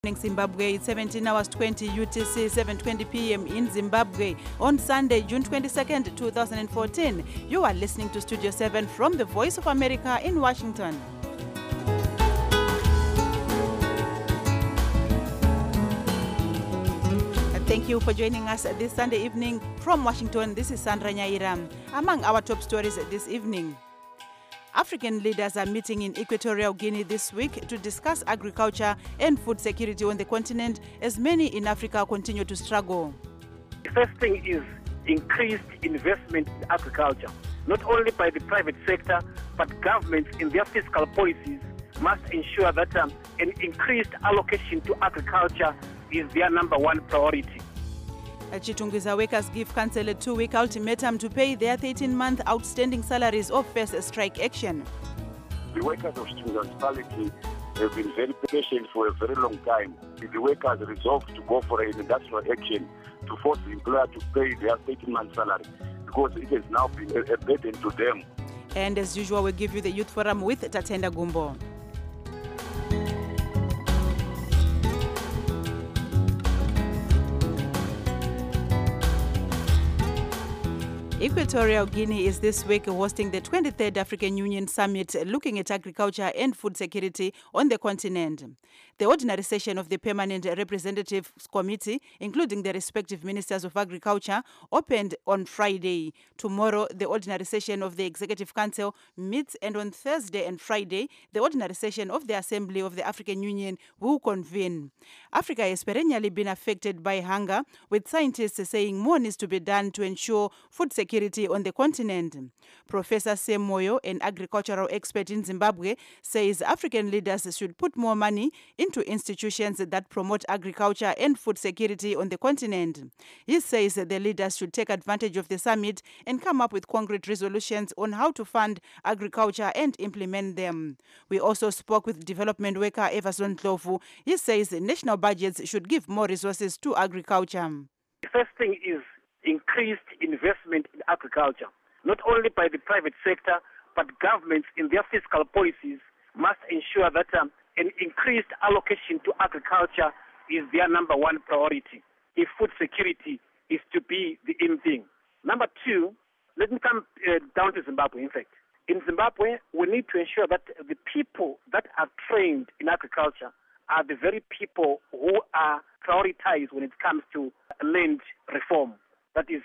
Zimbabwe, it's 17 hours 20 UTC, 7:20 p.m. in Zimbabwe on Sunday, June 22nd, 2014. You are listening to Studio 7 from the Voice of America in Washington. Thank you for joining us this Sunday evening from Washington. This is Sandra Nyaira. Among our top stories this evening, African leaders are meeting in Equatorial Guinea this week to discuss agriculture and food security on the continent as many in Africa continue to struggle. The first thing is increased investment in agriculture, not only by the private sector, but governments in their fiscal policies must ensure that an increased allocation to agriculture is their number one priority. Chitungwiza workers give council a 2-week ultimatum to pay their 13-month outstanding salaries or face a strike action. The workers of Chitungwiza municipality have been very patient for a very long time. The workers resolved to go for an industrial action to force the employer to pay their 13-month salary because it has now been a burden to them. And as usual, we'll give you the Youth Forum with Tatenda Gumbo. Equatorial Guinea is this week hosting the 23rd African Union Summit looking at agriculture and food security on the continent. The ordinary session of the Permanent Representatives Committee, including the respective ministers of agriculture, opened on Friday. Tomorrow, the ordinary session of the Executive Council meets, and on Thursday and Friday, the ordinary session of the Assembly of the African Union will convene. Africa has perennially been affected by hunger, with scientists saying more needs to be done to ensure food security on the continent. Professor Sam Moyo, an agricultural expert in Zimbabwe, says African leaders should put more money into institutions that promote agriculture and food security on the continent. He says the leaders should take advantage of the summit and come up with concrete resolutions on how to fund agriculture and implement them. We also spoke with development worker Everson Ndlovu. He says national budgets should give more resources to agriculture. The first thing is increased investment in agriculture, not only by the private sector, but governments in their fiscal policies must ensure that an increased allocation to agriculture is their number one priority if food security is to be the in thing. Number two, let me come down to Zimbabwe, in fact. In Zimbabwe, we need to ensure that the people that are trained in agriculture are the very people who are prioritized when it comes to land reform. That is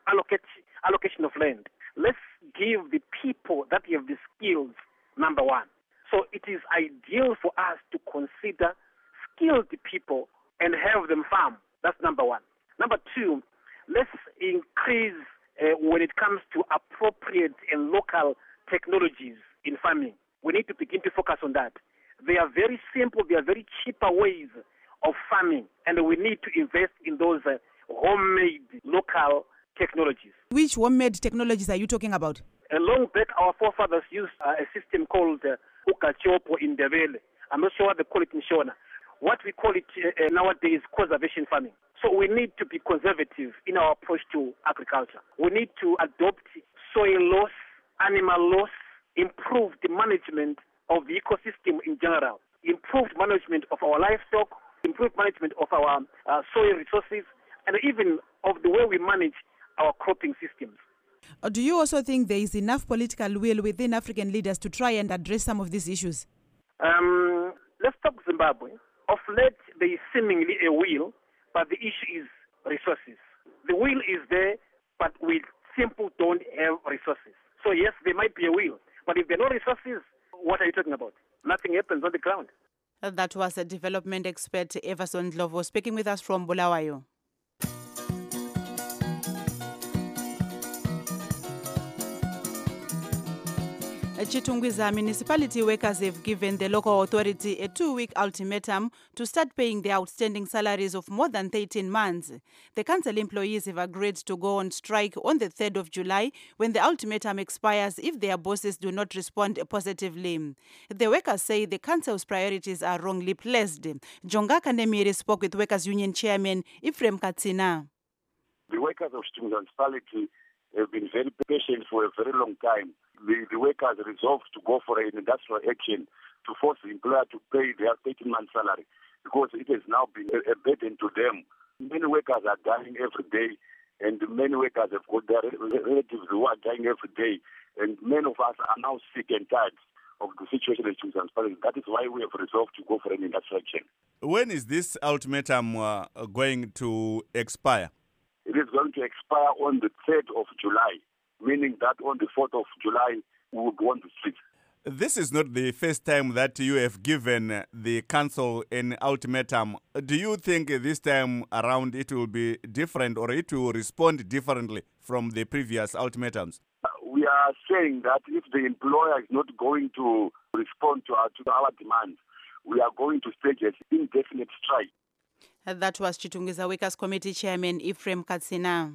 allocation of land. Let's give the people that have the skills number one. So it is ideal for us to consider skilled people and have them farm. That's number one. Number two, let's increase when it comes to appropriate and local technologies in farming. We need to begin to focus on that. They are very simple, they are very cheaper ways of farming, and we need to invest in those homemade local technologies. Which homemade technologies are you talking about? Long back, our forefathers used a system called Ukachopo in Ndebele. I'm not sure what they call it in Shona. What we call it nowadays, conservation farming. So we need to be conservative in our approach to agriculture. We need to adopt soil loss, animal loss, improve the management of the ecosystem in general, improved management of our livestock, improved management of our soil resources, and even of the way we manage our cropping systems. Do you also think there is enough political will within African leaders to try and address some of these issues? Let's talk Zimbabwe. Of late, there is seemingly a will, but the issue is resources. The will is there, but we simply don't have resources. So yes, there might be a will, but if there are no resources, what are you talking about? Nothing happens on the ground. That was a development expert, Everson Ndlovu, speaking with us from Bulawayo. Chitungwiza municipality workers have given the local authority a 2-week ultimatum to start paying their outstanding salaries of more than 13 months. The council employees have agreed to go on strike on the 3rd of July when the ultimatum expires if their bosses do not respond positively. The workers say the council's priorities are wrongly placed. Jonga Kanemiri spoke with Workers' Union Chairman Ephraim Katsina. The workers of Chitungwiza municipality have been very patient for a very long time. The workers resolved to go for an industrial action to force the employer to pay their 13-month salary because it has now been a burden to them. Many workers are dying every day, and many workers have got their relatives who are dying every day, and many of us are now sick and tired of the situation in Chief Municipality. That is why we have resolved to go for an industrial action. When is this ultimatum going to expire? It is going to expire on the 3rd of July, meaning that on the 4th of July, we will go on the streets. This is not the first time that you have given the council an ultimatum. Do you think this time around it will be different, or it will respond differently from the previous ultimatums? We are saying that if the employer is not going to respond to our demands, we are going to stage an indefinite strike. That was Chitungiza Workers Committee Chairman Ephraim Katsina.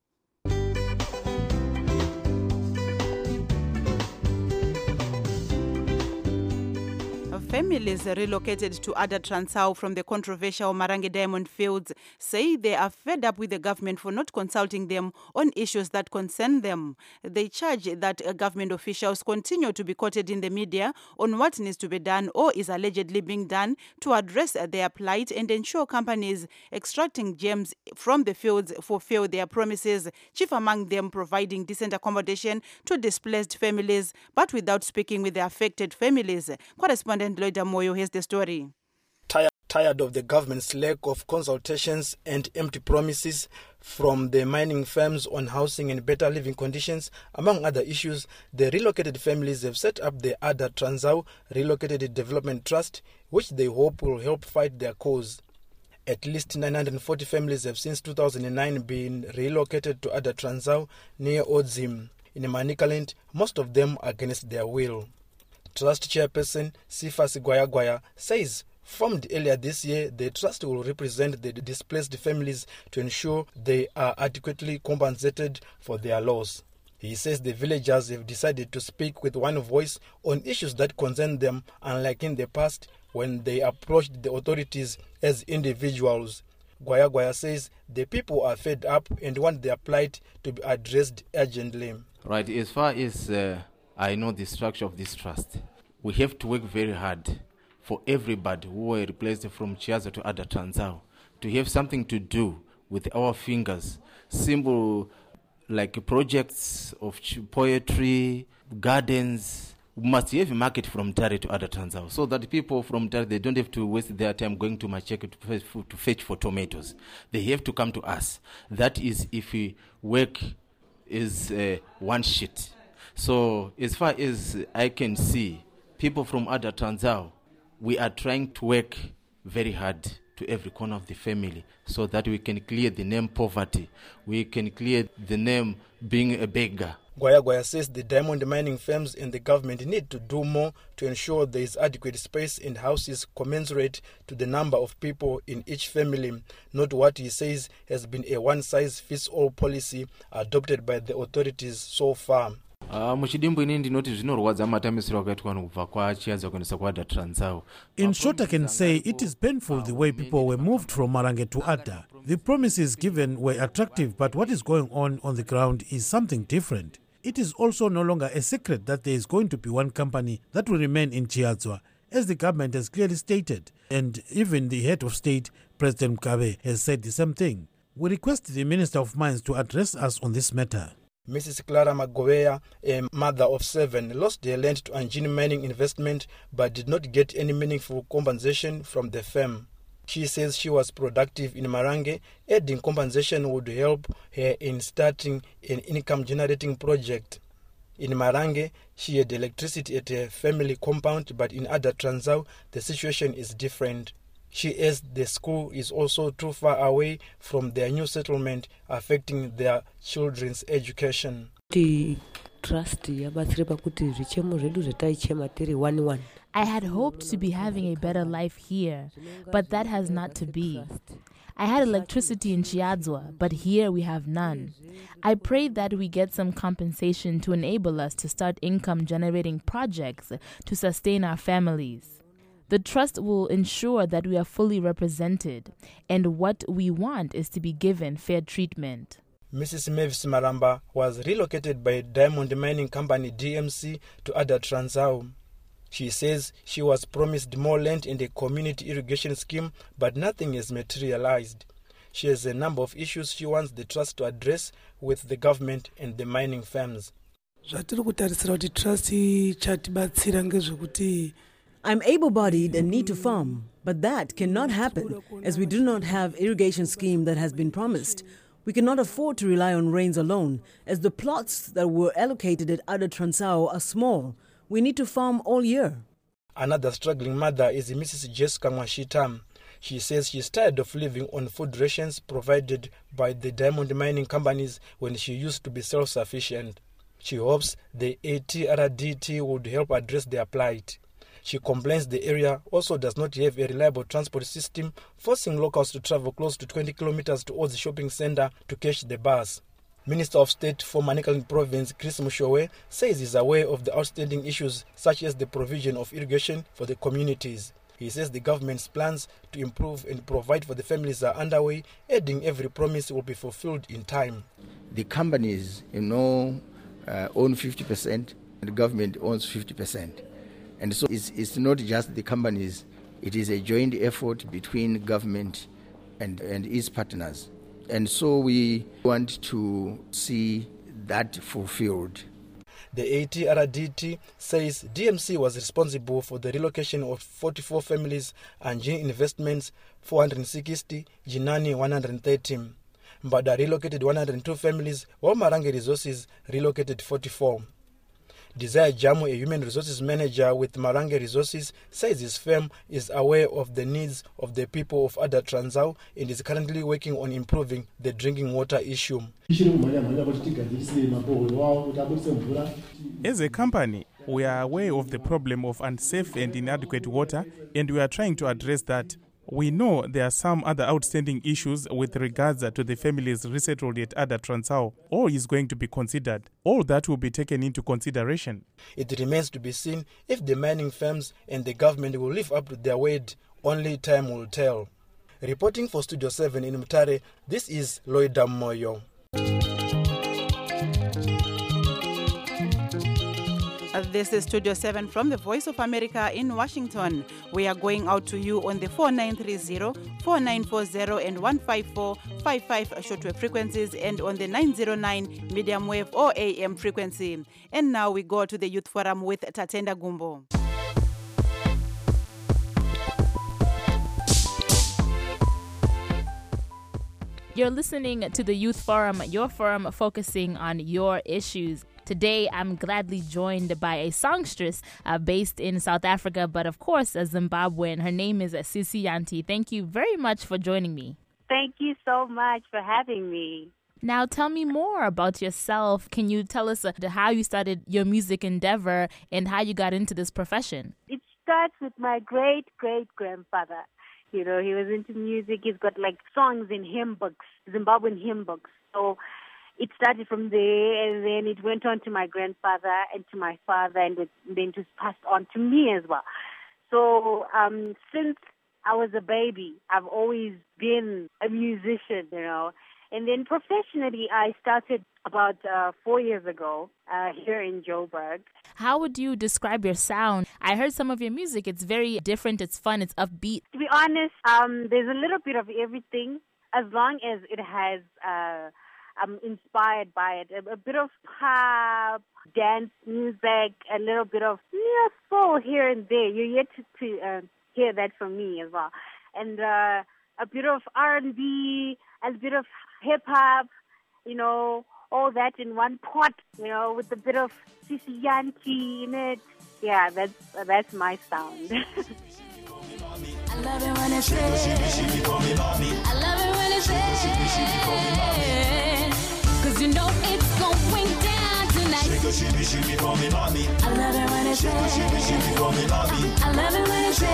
Families relocated to Ada Transao from the controversial Marange Diamond Fields say they are fed up with the government for not consulting them on issues that concern them. They charge that government officials continue to be quoted in the media on what needs to be done or is allegedly being done to address their plight and ensure companies extracting gems from the fields fulfill their promises, chief among them providing decent accommodation to displaced families, but without speaking with the affected families. Correspondent Lloyda Moyo has the story. Tired of the government's lack of consultations and empty promises from the mining firms on housing and better living conditions, among other issues, the relocated families have set up the Ada Transao Relocated Development Trust, which they hope will help fight their cause. At least 940 families have since 2009 been relocated to Ada Transao near Odzim in Manicaland, most of them against their will. Trust chairperson Sifas Gwaya says formed earlier this year, the trust will represent the displaced families to ensure they are adequately compensated for their loss. He says the villagers have decided to speak with one voice on issues that concern them, unlike in the past when they approached the authorities as individuals. Gwaya says the people are fed up and want their plight to be addressed urgently. Right, as far as I know the structure of this trust, we have to work very hard for everybody who were replaced from Chiazo to Ada Transao to have something to do with our fingers. Simple like projects of poetry, gardens. We must have a market from Tare to Ada Transao so that people from Tare, they don't have to waste their time going to Macheke to fetch for tomatoes. They have to come to us. That is if we work is one sheet. So as far as I can see, people from Ada Transao, we are trying to work very hard to every corner of the family so that we can clear the name poverty. We can clear the name being a beggar. Gwaya says the diamond mining firms and the government need to do more to ensure there is adequate space in houses commensurate to the number of people in each family, not what he says has been a one-size-fits-all policy adopted by the authorities so far. In short, I can say it is painful the way people were moved from Marange to Ada. The promises given were attractive, but what is going on the ground is something different. It is also no longer a secret that there is going to be one company that will remain in Chiadzwa, as the government has clearly stated, and even the head of state, President Mugabe, has said the same thing. We request the Minister of Mines to address us on this matter. Mrs. Clara Magobea, a mother of 7, lost her land to Anjini Mining Investment but did not get any meaningful compensation from the firm. She says she was productive in Marange. Adding compensation would help her in starting an income-generating project. In Marange, she had electricity at her family compound, but in Ada Transao, the situation is different. She says the school is also too far away from their new settlement, affecting their children's education. I had hoped to be having a better life here, but that has not to be. I had electricity in Chiadzwa, but here we have none. I prayed that we get some compensation to enable us to start income-generating projects to sustain our families. The trust will ensure that we are fully represented, and what we want is to be given fair treatment. Mrs. Mavis Maramba was relocated by Diamond Mining Company DMC to Ada Transao. She says she was promised more land in the community irrigation scheme, but nothing has materialized. She has a number of issues she wants the trust to address with the government and the mining firms. I'm able-bodied and need to farm, but that cannot happen as we do not have irrigation scheme that has been promised. We cannot afford to rely on rains alone, as the plots that were allocated at Ada Transao are small. We need to farm all year. Another struggling mother is Mrs. Jessica Mwashita. She says she's tired of living on food rations provided by the diamond mining companies when she used to be self-sufficient. She hopes the ATRDT would help address their plight. She complains the area also does not have a reliable transport system, forcing locals to travel close to 20 kilometers towards the shopping center to catch the bus. Minister of State for Manicaland Province, Chris Mushowe, says he's aware of the outstanding issues such as the provision of irrigation for the communities. He says the government's plans to improve and provide for the families are underway, adding every promise will be fulfilled in time. The companies, own 50%, and the government owns 50%. And so it's not just the companies, it is a joint effort between government and its partners. And so we want to see that fulfilled. The ATRDT says DMC was responsible for the relocation of 44 families and Gene Investments 460, Jinani 130. Mbada relocated 102 families, while Marange Resources relocated 44. Desire Jamu, a human resources manager with Marange Resources, says his firm is aware of the needs of the people of Ada Transao and is currently working on improving the drinking water issue. As a company, we are aware of the problem of unsafe and inadequate water, and we are trying to address that. We know there are some other outstanding issues with regards to the families resettled at Ada Transao. All is going to be considered. All that will be taken into consideration. It remains to be seen if the mining firms and the government will live up to their word. Only time will tell. Reporting for Studio 7 in Mutare, this is Loida Moyo. This is Studio 7 from the Voice of America in Washington. We are going out to you on the 4930, 4940 and 15455 shortwave frequencies and on the 909 medium wave or AM frequency. And now we go to the Youth Forum with Tatenda Gumbo. You're listening to the Youth Forum, your forum focusing on your issues. Today, I'm gladly joined by a songstress based in South Africa, but of course, a Zimbabwean. Her name is Sisi Yanti. Thank you very much for joining me. Thank you so much for having me. Now, tell me more about yourself. Can you tell us how you started your music endeavor and how you got into this profession? It starts with my great-great-grandfather. You know, he was into music. He's got like songs in hymn books, Zimbabwean hymn books. So it started from there, and then it went on to my grandfather and to my father, and then it was passed on to me as well. So since I was a baby, I've always been a musician, you know. And then professionally, I started about 4 years ago here in Joburg. How would you describe your sound? I heard some of your music. It's very different. It's fun. It's upbeat. To be honest, there's a little bit of everything, as long as it has, I'm inspired by it. A bit of pop, dance music, a little bit of soul here and there. You're yet to hear that from me as well. And a bit of R&B, a bit of hip-hop, you know, all that in one pot, you know, with a bit of Sisi Yanti in it. Yeah, that's my sound. I love it when it's red. I love it when it's red. Cause you know it's going down tonight. I love it when it's red. I love it when it's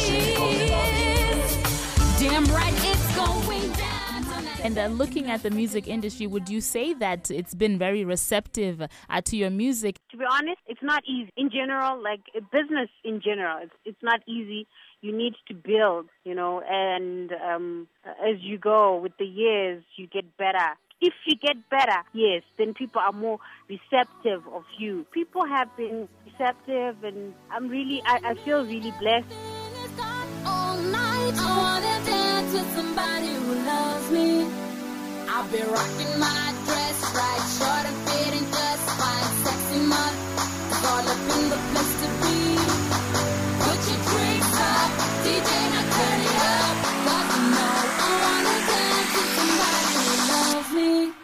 red. Damn right it's going down. And looking at the music industry, would you say that it's been very receptive to your music? To be honest, it's not easy. In general, like business in general, it's not easy. You need to build, you know, and as you go with the years, you get better if you get better, yes, then people are more receptive of you. People have been receptive, and I feel really blessed. All night, I wanna dance with somebody who loves me. I've been rocking my dress right, short and fitting, just fine, sexy mud, all up in the place to be. Put your drinks up, DJ, now turn it up, 'cause you know I wanna dance with somebody who loves me.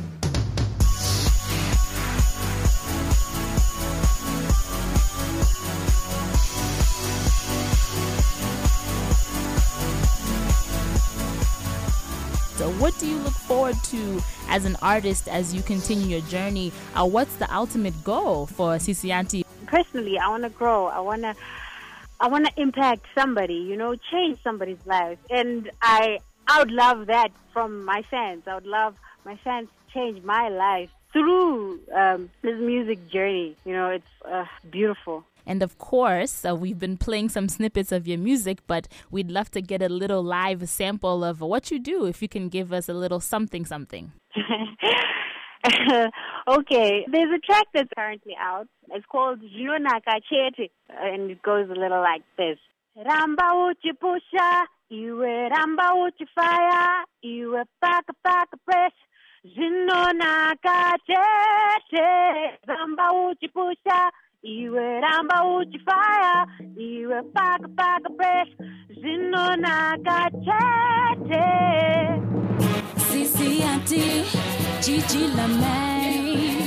So what do you look forward to as an artist as you continue your journey? What's the ultimate goal for Sisiyanti? Personally, I want to grow. I want to impact somebody, change somebody's life. And I would love that from my fans. I would love my fans to change my life through this music journey. It's beautiful. And of course, we've been playing some snippets of your music, but we'd love to get a little live sample of what you do, if you can give us a little something. Okay, there's a track that's currently out. It's called Junaka Chete, and it goes a little like this. Ramba uchi pusha, iwe ramba uchi fire, iwe paka press. Junaka Chete, ramba uchi pusha, iwe ramba uchi fire, iwe paka press. Junaka Chete. Sisiyanti, Gigi LaMay,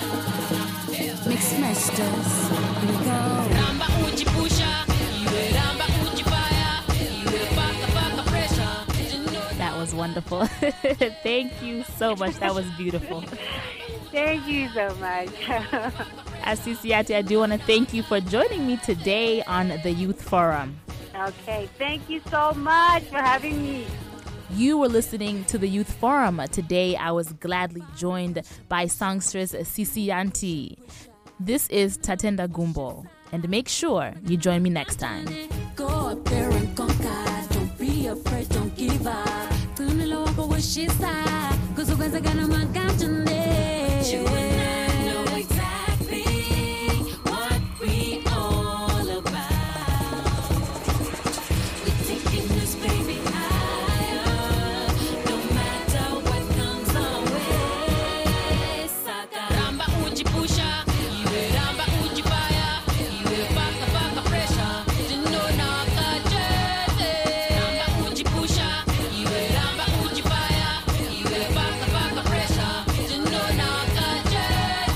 Mix Masters, here we go. Ramba uchi pusha, iwe ramba uchi fire, iwe paka pressure. That was wonderful. Thank you so much. That was beautiful. Thank you so much. As Sisiyanti, I do want to thank you for joining me today on the Youth Forum. Okay, thank you so much for having me. You were listening to the Youth Forum. Today, I was gladly joined by songstress Sisiyanti. This is Tatenda Gumbo, and make sure you join me next time. Go up there and conquer. Don't be afraid, don't give up. Tunilo wako wishisa, kuzukaza gana makamchane. You and I know exactly what we all about. We're taking this baby higher, no matter what comes our way. Saka ramba uchi pusha, iwe ramba uchi fire, iwe paka pressure. Dino na kajete. Ramba uchi pusha, iwe ramba uchi fire, iwe paka pressure. Dino na kajete.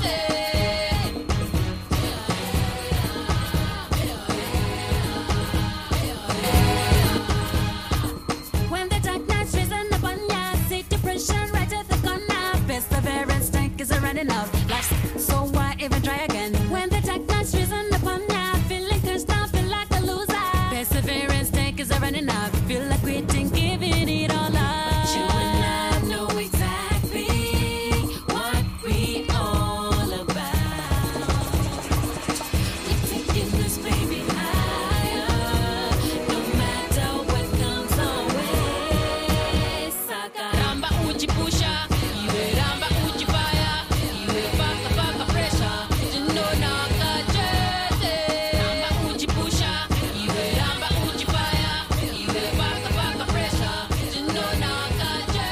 When the darkness risen upon ya, see depression right at the corner. Perseverance tank is running out. Life's so why even try again? When the darkness risen upon ya, feeling cursed out, feel like a loser. Perseverance tank is running out. Feel like quitting, giving it all up. But you and I know exactly what we all about. We're taking this baby higher, no matter what comes our way. Saka ramba uchi pusha, iwe ramba uchi fire, iwe paka pressure. Dino na kajete. Ramba uchi pusha, iwe ramba uchi fire, iwe paka pressure. Dino na kajete.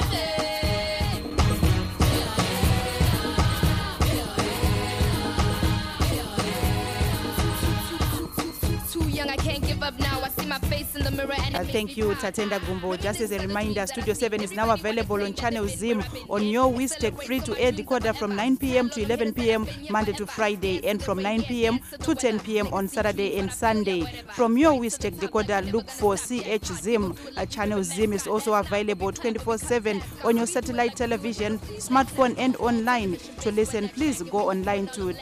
Too young, I can't give up now. I see my face in the mirror and Thank you, Tatenda Gumbo. Just as a reminder, Studio 7 is now available on Channel Zim on your Wistek free-to-air decoder from 9 p.m. to 11 p.m. Monday to Friday, and from 9 p.m. to 10 p.m. on Saturday and Sunday. From your Wistek decoder, look for CH Zim. Channel Zim is also available 24/7 on your satellite television, smartphone, and online. To listen, please go online to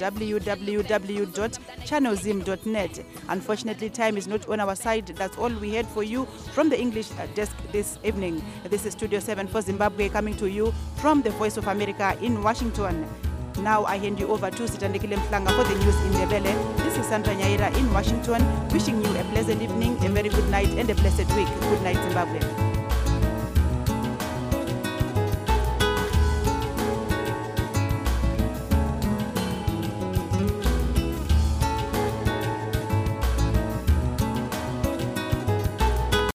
www.channelzim.net. Unfortunately, time is not on our side. That's all we had for you from the English desk this evening. This is Studio 7 for Zimbabwe, coming to you from the Voice of America in Washington. Now I hand you over to Sitandekile Mhlanga for the news in Ndebele. This is Sandra Nyaira in Washington, wishing you a pleasant evening, a very good night, and a blessed week. Good night, Zimbabwe.